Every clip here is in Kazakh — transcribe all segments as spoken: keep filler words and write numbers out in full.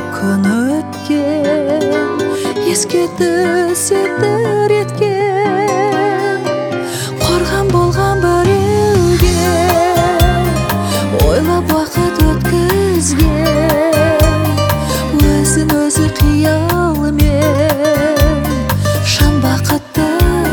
ойлап күн өткен, еске түссе дір еткен, қорған болған біреуге ойлап уақыт өткізген, өзін өзі қиялымен шын бақытты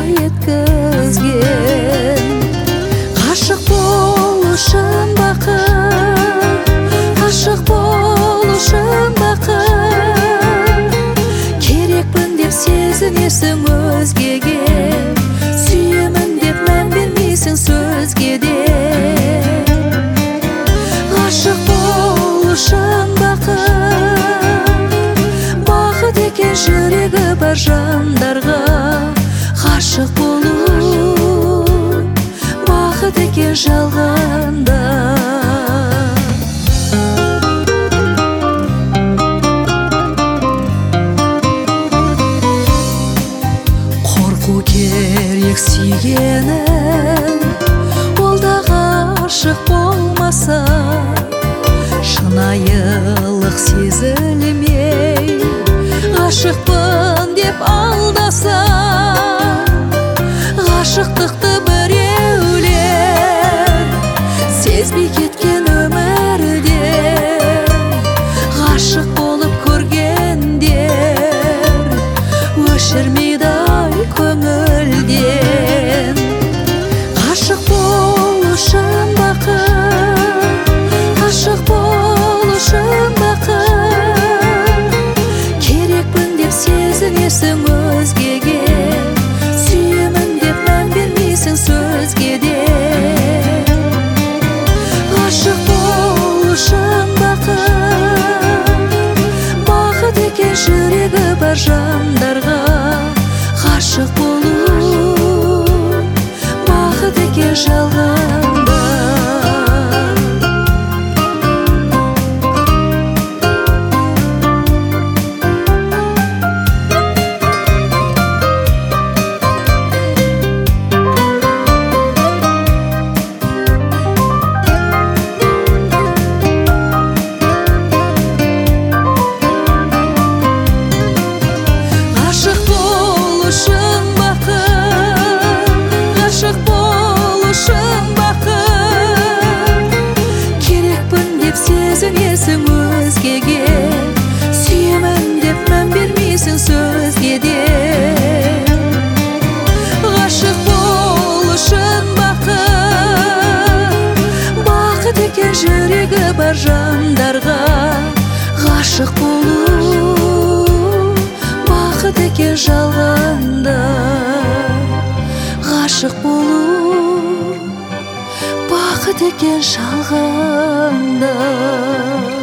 еткізген. Ғашық болу шын бақыт, ғашық болу шын бақыт, керекпін деп сезінесің өзгеге, сүйемін деп мән бермейсің сөзге де. Ғашық болу шын бақыт, бақыт екен жүрегі бар жандарға. Ғашық болу бақыт екен жалғанда. Қорқу керек сүйгенің, ол да ғашық болмаса, шынайылық сезілмей ғашықпын деп алдаса. Ғашықтықты біреулер сезбей кеткен өмірде, ғашық болып көргендер өшірмейді ай көңілден. Ғашық болу шын бақыт, ғашық болу шын бақыт, керекпін деп сезінесің өзгеге, сүйемін деп мән бермейсің сөзге де. Ғашық болу шын бақыт, бақыт екен жүрегі бар жандарға. Ғашық болу бақыт екен жалғанда. Ғашық болу шын бақыт, керекпін деп сезінесің өзгеге, сүйемін деп мән бермейсің сөзге де. Ғашық болу шын бақыт, бақыт екен жүрегі бар жандарға. Ғашық болу бақыт екен жалғанда. Ғашық болу бақыт екен жалғанда.